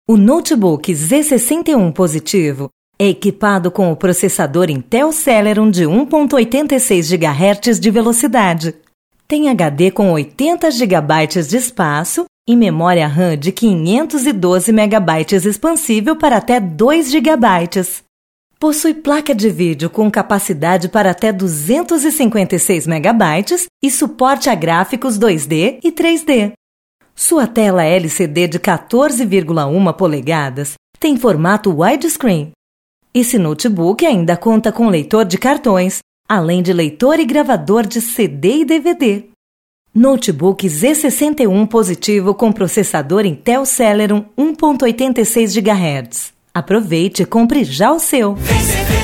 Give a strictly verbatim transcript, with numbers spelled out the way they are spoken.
O notebook Z sessenta e um positivo é equipado com o processador Intel Celeron de um vírgula oitenta e seis gigahertz de velocidade. Tem H D com oitenta gigabytes de espaço e memória RAM de quinhentos e doze megabytes expansível para até dois gigabytes. Possui placa de vídeo com capacidade para até duzentos e cinquenta e seis megabytes e suporte a gráficos dois D e três D. Sua tela L C D de quatorze vírgula um polegadas tem formato widescreen. Esse notebook ainda conta com leitor de cartões, além de leitor e gravador de C D e D V D. Notebook Z sessenta e um positivo com processador Intel Celeron um vírgula oitenta e seis gigahertz. Aproveite e compre já o seu!